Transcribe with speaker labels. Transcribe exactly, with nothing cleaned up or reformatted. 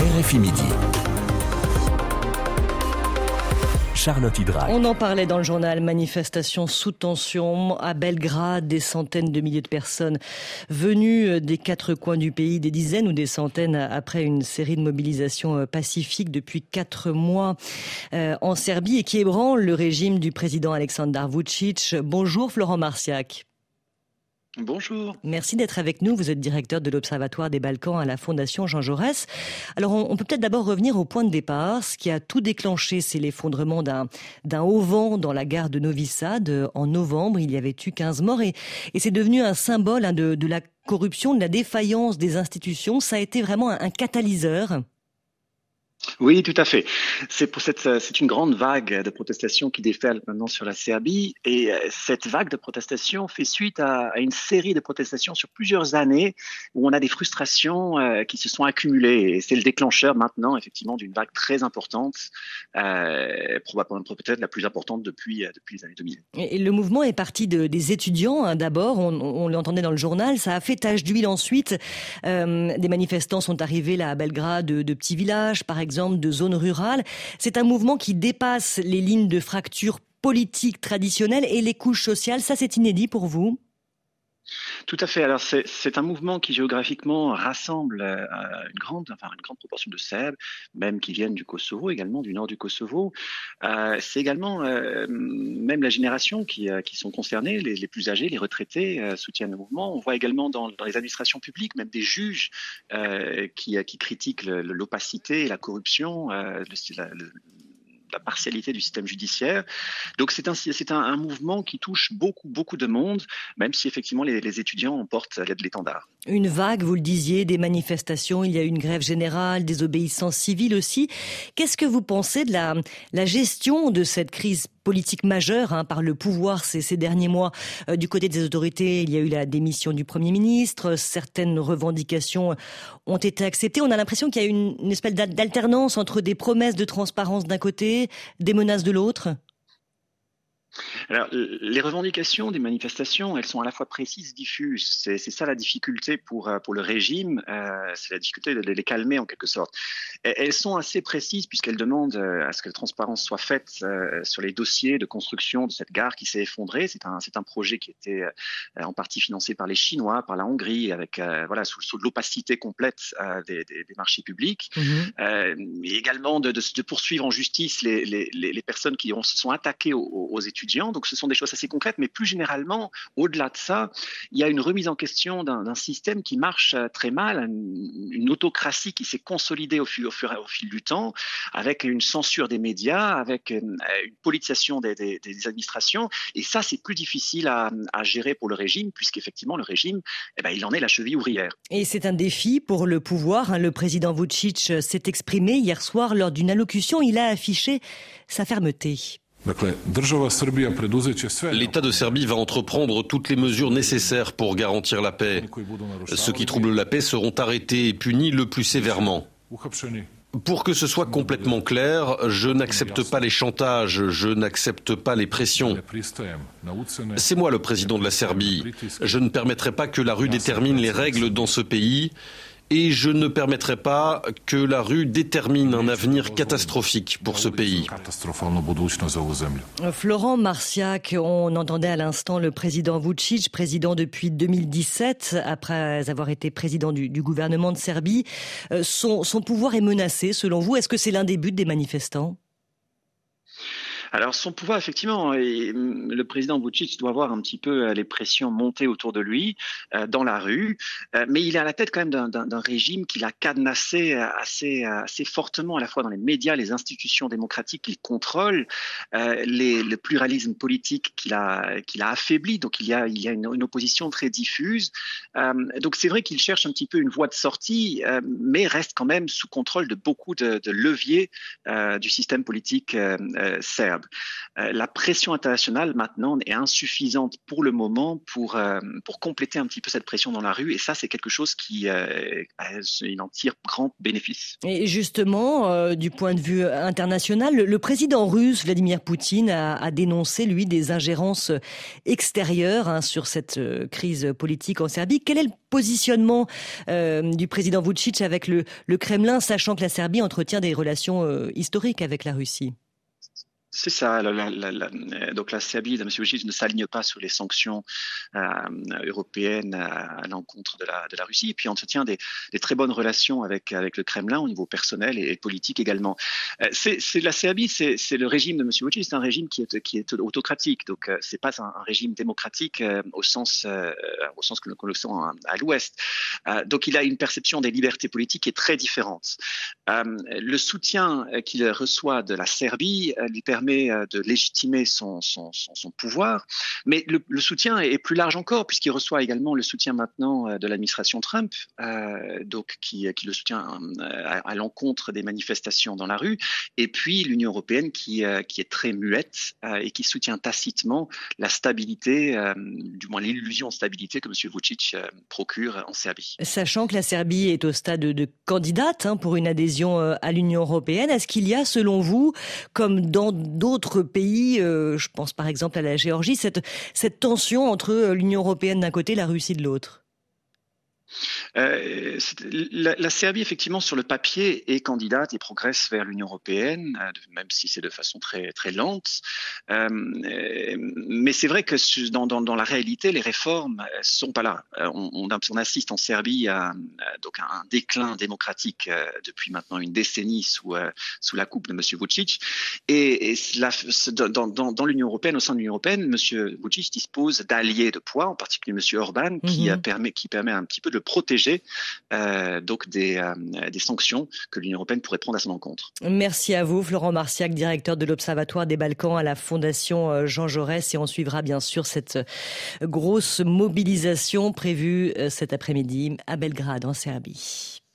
Speaker 1: R F I Midi. Charlotte Hydra.
Speaker 2: On en parlait dans le journal, manifestation sous tension à Belgrade, des centaines de milliers de personnes venues des quatre coins du pays, des dizaines ou des centaines après une série de mobilisations pacifiques depuis quatre mois euh, en Serbie et qui ébranlent le régime du président Aleksandar Vučić. Bonjour Florent Marciac.
Speaker 3: Bonjour.
Speaker 2: Merci d'être avec nous. Vous êtes directeur de l'Observatoire des Balkans à la Fondation Jean Jaurès. Alors, on, on peut peut-être d'abord revenir au point de départ. Ce qui a tout déclenché, c'est l'effondrement d'un, d'un auvent dans la gare de Novi Sad. En novembre, il y avait eu quinze morts et, et c'est devenu un symbole hein, de, de la corruption, de la défaillance des institutions. Ça a été vraiment un, un catalyseur.
Speaker 3: Oui, tout à fait. C'est pour cette, c'est une grande vague de protestations qui déferle maintenant sur la Serbie, et cette vague de protestations fait suite à, à une série de protestations sur plusieurs années où on a des frustrations euh, qui se sont accumulées, et c'est le déclencheur maintenant effectivement d'une vague très importante, euh, probablement peut-être la plus importante depuis depuis les années deux mille.
Speaker 2: Et le mouvement est parti de, des étudiants hein, d'abord, on, on l'entendait dans le journal, ça a fait tache d'huile ensuite. Euh, des manifestants sont arrivés là à Belgrade de, de petits villages, par exemple. exemple de zones rurales. C'est un mouvement qui dépasse les lignes de fracture politique traditionnelle et les couches sociales. Ça, c'est inédit pour vous ?
Speaker 3: Tout à fait. Alors c'est, c'est un mouvement qui géographiquement rassemble euh, une grande, enfin une grande proportion de Serbes, même qui viennent du Kosovo, également du nord du Kosovo. Euh, c'est également euh, même la génération qui, euh, qui sont concernés, les, les plus âgés, les retraités euh, soutiennent le mouvement. On voit également dans, dans les administrations publiques, même des juges euh, qui, qui critiquent le, l'opacité et la corruption, euh, le, la, le, la partialité du système judiciaire. Donc c'est un, c'est un, un mouvement qui touche beaucoup, beaucoup de monde, même si effectivement les, les étudiants emportent l'étendard.
Speaker 2: Une vague, vous le disiez, des manifestations, il y a eu une grève générale, des obéissances civiles aussi. Qu'est-ce que vous pensez de la, la gestion de cette crise politique majeure hein, par le pouvoir ces, ces derniers mois? euh, Du côté des autorités, il y a eu la démission du Premier ministre, certaines revendications ont été acceptées. On a l'impression qu'il y a une, une espèce d'alternance entre des promesses de transparence d'un côté, des menaces de l'autre.
Speaker 3: Alors, les revendications des manifestations, elles sont à la fois précises, diffuses. C'est, c'est ça la difficulté pour pour le régime. Euh, c'est la difficulté de les calmer en quelque sorte. Et elles sont assez précises puisqu'elles demandent à ce que la transparence soit faite euh, sur les dossiers de construction de cette gare qui s'est effondrée. C'est un c'est un projet qui était euh, en partie financé par les Chinois, par la Hongrie, avec euh, voilà sous, sous l'opacité complète euh, des, des, des marchés publics. Mmh. Euh, et également de, de, de poursuivre en justice les les les personnes qui ont, se sont attaquées aux, aux étudiants. Donc ce sont des choses assez concrètes, mais plus généralement, au-delà de ça, il y a une remise en question d'un, d'un système qui marche très mal, une, une autocratie qui s'est consolidée au fil, au, fur, au fil du temps, avec une censure des médias, avec une, une politisation des, des, des administrations, et ça c'est plus difficile à, à gérer pour le régime, puisqu'effectivement le régime, eh ben, il en est la cheville ouvrière.
Speaker 2: Et c'est un défi pour le pouvoir, hein. Le président Vučić s'est exprimé hier soir lors d'une allocution, il a affiché sa fermeté.
Speaker 4: L'État de Serbie va entreprendre toutes les mesures nécessaires pour garantir la paix. Ceux qui troublent la paix seront arrêtés et punis le plus sévèrement. Pour que ce soit complètement clair, je n'accepte pas les chantages, je n'accepte pas les pressions. C'est moi le président de la Serbie. Je ne permettrai pas que la rue détermine les règles dans ce pays. Et je ne permettrai pas que la rue détermine un avenir catastrophique pour ce pays.
Speaker 2: Florent Marciac, on entendait à l'instant le président Vučić, président depuis deux mille dix-sept, après avoir été président du, du gouvernement de Serbie. Son, son pouvoir est menacé, selon vous. Est-ce que c'est l'un des buts des manifestants ?
Speaker 3: Alors son pouvoir, effectivement, et le président Vučić doit voir un petit peu les pressions monter autour de lui euh, dans la rue, euh, mais il est à la tête quand même d'un, d'un, d'un régime qu'il a cadenassé assez, assez fortement, à la fois dans les médias, les institutions démocratiques qu'il contrôle, euh, les, le pluralisme politique qu'il a, qu'il a affaibli, donc il y a, il y a une, une opposition très diffuse. Euh, donc c'est vrai qu'il cherche un petit peu une voie de sortie, euh, mais reste quand même sous contrôle de beaucoup de, de leviers euh, du système politique euh, euh, serbe. serbe. Euh, la pression internationale maintenant est insuffisante pour le moment pour, euh, pour compléter un petit peu cette pression dans la rue. Et ça, c'est quelque chose qui euh, il en tire grand bénéfice.
Speaker 2: Et justement, euh, du point de vue international, le, le président russe, Vladimir Poutine, a, a dénoncé, lui, des ingérences extérieures hein, sur cette euh, crise politique en Serbie. Quel est le positionnement euh, du président Vučić avec le, le Kremlin, sachant que la Serbie entretient des relations euh, historiques avec la Russie?
Speaker 3: C'est ça. La, la, la, la, donc la Serbie de M. Vučić ne s'aligne pas sur les sanctions euh, européennes à, à l'encontre de la, de la Russie, et puis entretient des, des très bonnes relations avec, avec le Kremlin au niveau personnel et, et politique également. Euh, c'est, c'est la Serbie, c'est, c'est le régime de M. Vučić, c'est un régime qui est, qui est autocratique. Donc euh, c'est pas un, un régime démocratique euh, au sens euh, au sens que le sent à, à l'Ouest. Euh, donc il a une perception des libertés politiques qui est très différente. Euh, le soutien qu'il reçoit de la Serbie euh, lui permet de légitimer son, son, son, son pouvoir, mais le, le soutien est plus large encore puisqu'il reçoit également le soutien maintenant de l'administration Trump, euh, donc qui, qui le soutient à, à l'encontre des manifestations dans la rue, et puis l'Union européenne qui, qui est très muette euh, et qui soutient tacitement la stabilité, euh, du moins l'illusion de stabilité que M. Vučić euh, procure en Serbie.
Speaker 2: Sachant que la Serbie est au stade de, de candidate hein, pour une adhésion à l'Union européenne, est-ce qu'il y a, selon vous, comme dans d'autres pays, euh, je pense par exemple à la Géorgie, cette, cette tension entre l'Union européenne d'un côté et la Russie de l'autre?
Speaker 3: Euh, la, la Serbie, effectivement, sur le papier, est candidate et progresse vers l'Union européenne, euh, même si c'est de façon très très lente. Euh, mais c'est vrai que dans, dans, dans la réalité, les réformes sont pas là. On, on, on assiste en Serbie à, à donc à un déclin démocratique euh, depuis maintenant une décennie sous euh, sous la coupe de M. Vučić. Et, et la, dans, dans, dans l'Union européenne, au sein de l'Union européenne, M. Vučić dispose d'alliés de poids, en particulier M. Orban, mm-hmm. qui euh, permet qui permet un petit peu de protéger euh, donc des, euh, des sanctions que l'Union européenne pourrait prendre à son encontre.
Speaker 2: Merci à vous, Florent Marciac, directeur de l'Observatoire des Balkans à la Fondation Jean Jaurès. Et on suivra bien sûr cette grosse mobilisation prévue cet après-midi à Belgrade, en Serbie.